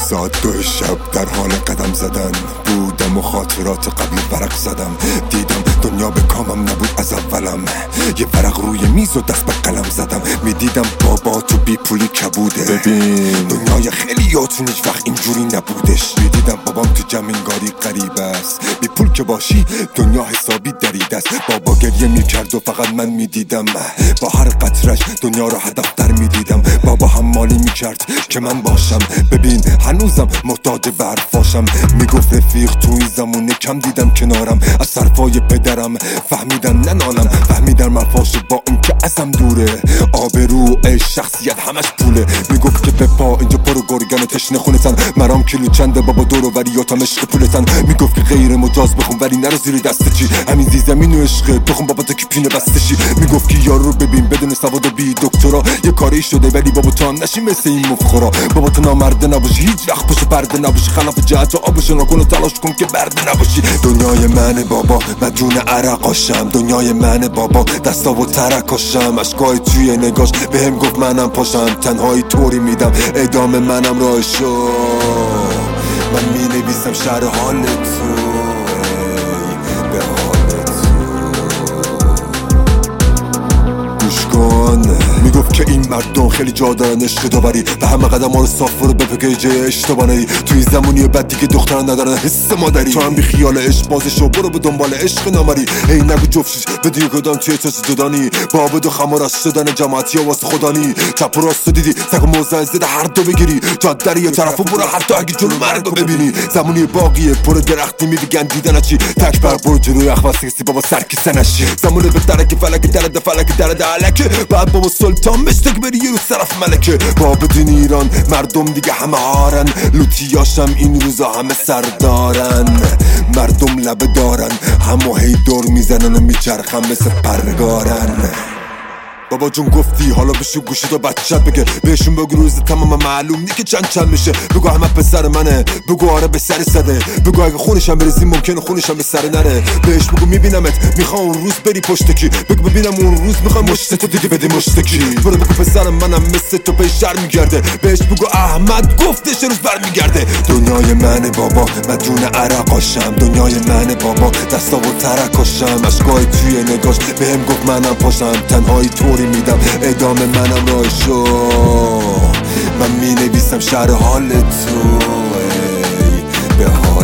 ساعت 2 شب در حال قدم زدن بودم و خاطرات قبل ورق زدم. دیدم دنیا به کامم نبود از اولم، یه ورق روی میز و دست به قلم زدم. میدیدم بابا تو بی پولی کبوده، ببین دنیای خیلیاتون هیچ وقت اینجوری نبودش. میدیدم بابام تو جمع انگاری غریب است، بی پول که باشی دنیا حسابی درید است. بابا گریه میکرد و فقط من میدیدم، با هر قطرش دنیا رو هدف در میدیدم. بابا هم مالی میکرد که من باشم، ببین هنوزم محتاج برفاشم. میگفت رفیق تو این زمونه کم دیدم کنارم، از صرفای پدرم فهمیدم ننالم. فهمیدم مرفاش با اون که ازم دوره، آبرو شخصیت همش پوله. میگفت که به پا اینجا پرو گرگن و تشنه خونتن، مرام کیلو چنده بابا دورو وریاتم عشق پولتن. میگفت که غیر مجاز بخون ولی نرو زیر دست چی، همین زیزمین و عشقه بخون بابا تو که پینه بستشی. میگفت که یارو رو ببین بدون سواد و بی دکترا، یه کاری شده ولی بابا تو هم نشی مثل این مفخورا. بابا تو نامرده نباشی، هیچ وقت پشت پرده نباشی، خلاف جهت و آبشو نکن و تلاش کن که برده نباشی. دنیای منه بابا مدیون عرقاشم، دنیای منه بابا دستا و ترکاشم. اشکای توی نگاش بهم گفت منم پاشم، تنهایی طوری میدم ادامه منم راهشو. من مینویسم شهر حال تو به حال تو گوش کن. میگفت که این مردم خیلی جا دارن عشق داوری، به همه قدم ها رو صاف رو بپکه جای اشتباه نهی. توی زمانی بعدی که دختران ندارن حس مادری، تو هم بی خیال عشق بازشو برو به دنبال عشق نامری. ای نگو جفتش بدی کدام توی احساس جدانی، با بدو خمار از شدن جماعتی ها واسه خودانی. چپ و راست دیدی تک و موزن زده هر دو بگیری، جاده یه طرفو برو حتی اگه جلو مرگو ببینی. زمانی باقیه پر درختی میبیگن دیدن چی، تک بر برو جلوی اخواستی بابا سرکیسه نشی. زمانی به درک فلک درد فلک درد علکه، بعد بابا سلطان مشتک بری یه رو طرف ملکه. با بدون ایران مردم دیگه همه هارن، لوتیاشم این روزا همه سردارن. مردم لبه دارن همو هی دور میزنن و میچرخن مثل پرگارن. بابا جون گفتی حالا بشو گوشت و بچت بگه، بهشون بگو روز تمام معلوم نی که چند میشه. بگو همه پسر منه، بگو آره به سر زده، بگو اگه خونشم برسی ممکنه خونشم به سر نره. بهش بگو میبینمت میخوام اون روز بری پشتکی، بگو ببینم اون روز میخوام مشت تو دیگه بده مشتکی. برو بگو پسر منم مثل تو به شر میگرده، بهش بگو احمد گفتش روز برمیگرده. دنیای منه بابا مدیون عرقاشم، دنیای منه بابا دستا و ترکاشم. اشکای توی نگاش بهم گفت منم پاشم، تنهایی تو میدم ادامه منم راهشو. من مینویسم شهر حال تو به حال